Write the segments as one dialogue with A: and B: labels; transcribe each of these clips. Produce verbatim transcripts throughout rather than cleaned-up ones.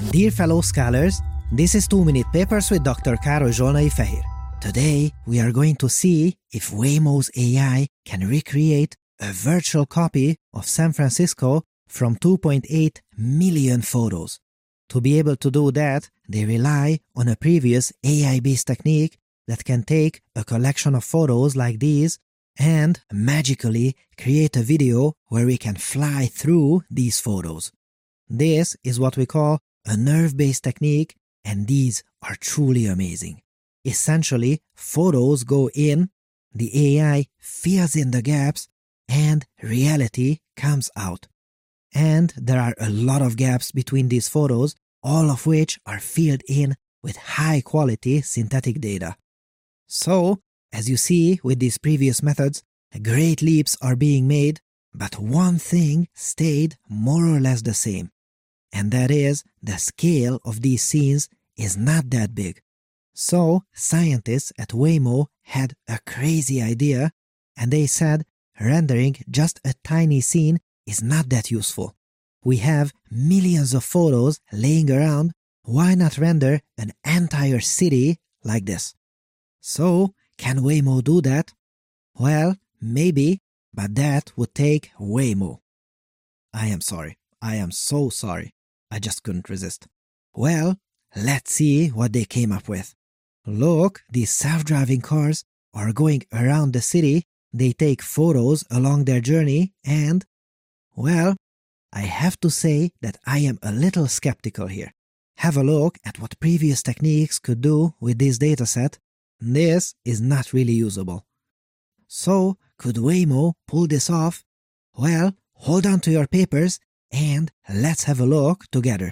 A: Dear fellow scholars, this is two minute Papers with Doctor Károly Zsolnai Fehér. Today, we are going to see if Waymo's A I can recreate a virtual copy of San Francisco from two point eight million photos. To be able to do that, they rely on a previous A I-based technique that can take a collection of photos like these and magically create a video where we can fly through these photos. This is what we call a nerve-based technique, and these are truly amazing. Essentially, photos go in, the A I fills in the gaps, and reality comes out. And there are a lot of gaps between these photos, all of which are filled in with high-quality synthetic data. So, as you see with these previous methods, great leaps are being made, but one thing stayed more or less the same. And that is, the scale of these scenes is not that big. So, scientists at Waymo had a crazy idea, and they said rendering just a tiny scene is not that useful. We have millions of photos laying around, why not render an entire city like this? So, can Waymo do that? Well, maybe, but that would take Waymo. I am sorry. I am so sorry. I just couldn't resist. Well, let's see what they came up with. Look, these self-driving cars are going around the city, they take photos along their journey, and, well, I have to say that I am a little skeptical here. Have a look at what previous techniques could do with this dataset. This is not really usable. So, could Waymo pull this off? Well, hold on to your papers and let's have a look together.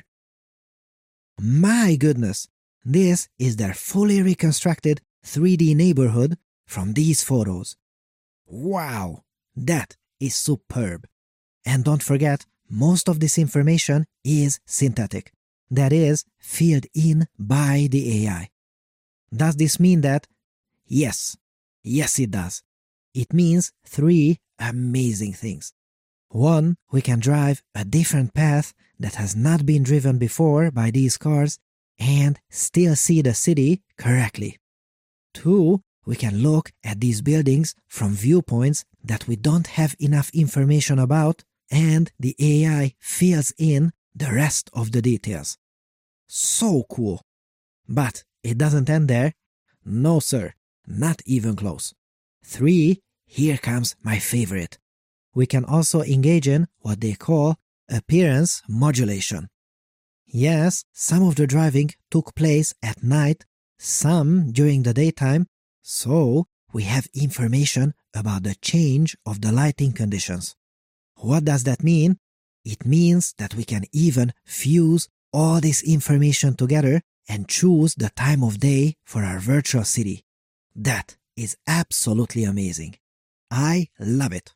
A: My goodness, this is their fully reconstructed three D neighborhood from these photos. Wow, that is superb. And don't forget, most of this information is synthetic, that is, filled in by the A I. Does this mean that? Yes, yes it does. It means three amazing things. One, we can drive a different path that has not been driven before by these cars and still see the city correctly. Two, we can look at these buildings from viewpoints that we don't have enough information about, and the A I fills in the rest of the details. So cool! But it doesn't end there. No sir, not even close. Three, here comes my favorite. We can also engage in what they call appearance modulation. Yes, some of the driving took place at night, some during the daytime, so we have information about the change of the lighting conditions. What does that mean? It means that we can even fuse all this information together and choose the time of day for our virtual city. That is absolutely amazing. I love it.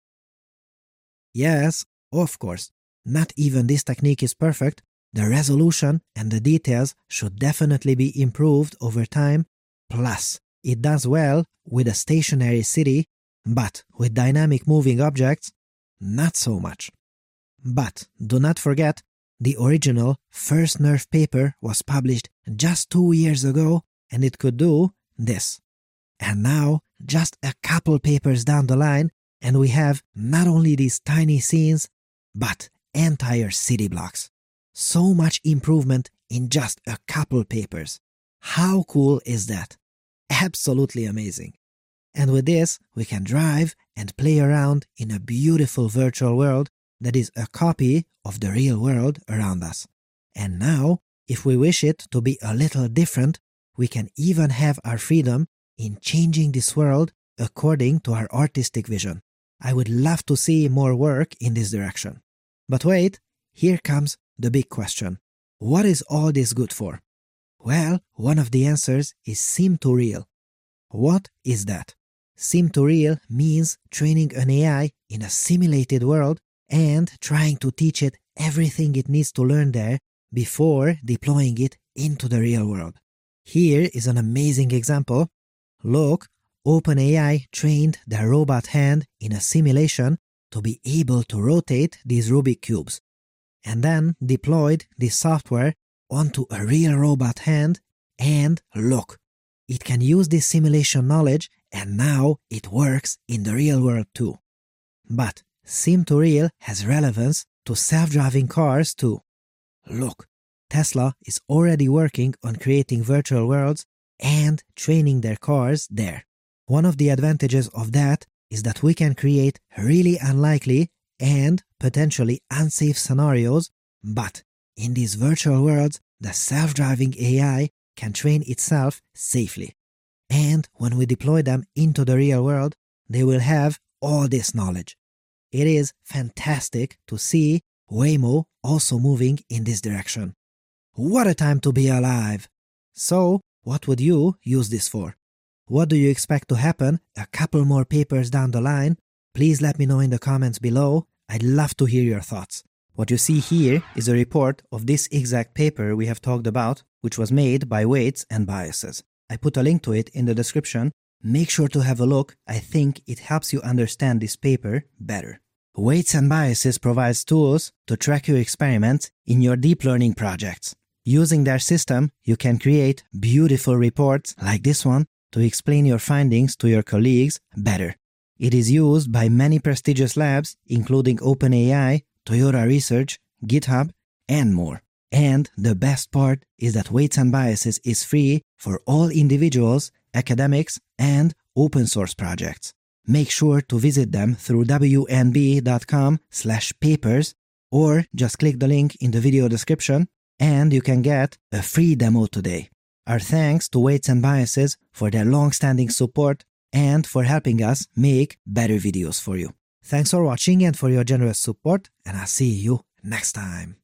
A: Yes, of course, not even this technique is perfect. The resolution and the details should definitely be improved over time. Plus, it does well with a stationary city, but with dynamic moving objects, not so much. But do not forget, the original first NERV paper was published just two years ago, and it could do this. And now, just a couple papers down the line, and we have not only these tiny scenes, but entire city blocks. So much improvement in just a couple papers. How cool is that? Absolutely amazing. And with this, we can drive and play around in a beautiful virtual world that is a copy of the real world around us. And now, if we wish it to be a little different, we can even have our freedom in changing this world according to our artistic vision. I would love to see more work in this direction. But wait, here comes the big question. What is all this good for? Well, one of the answers is sim to real. What is that? Sim to real means training an A I in a simulated world and trying to teach it everything it needs to learn there before deploying it into the real world. Here is an amazing example. Look, OpenAI trained their robot hand in a simulation to be able to rotate these Rubik cubes, and then deployed this software onto a real robot hand, and look, it can use this simulation knowledge and now it works in the real world too. But Sim to Real has relevance to self-driving cars too. Look, Tesla is already working on creating virtual worlds and training their cars there. One of the advantages of that is that we can create really unlikely and potentially unsafe scenarios, but in these virtual worlds, the self-driving A I can train itself safely. And when we deploy them into the real world, they will have all this knowledge. It is fantastic to see Waymo also moving in this direction. What a time to be alive! So, what would you use this for? What do you expect to happen a couple more papers down the line? Please let me know in the comments below. I'd love to hear your thoughts. What you see here is a report of this exact paper we have talked about, which was made by Weights and Biases. I put a link to it in the description. Make sure to have a look. I think it helps you understand this paper better. Weights and Biases provides tools to track your experiments in your deep learning projects. Using their system, you can create beautiful reports like this one to explain your findings to your colleagues better. It is used by many prestigious labs, including OpenAI, Toyota Research, GitHub, and more. And the best part is that Weights and Biases is free for all individuals, academics, and open source projects. Make sure to visit them through w n b dot com slash papers or just click the link in the video description and you can get a free demo today. Our thanks to Weights and Biases for their long-standing support and for helping us make better videos for you. Thanks for watching and for your generous support, and I'll see you next time.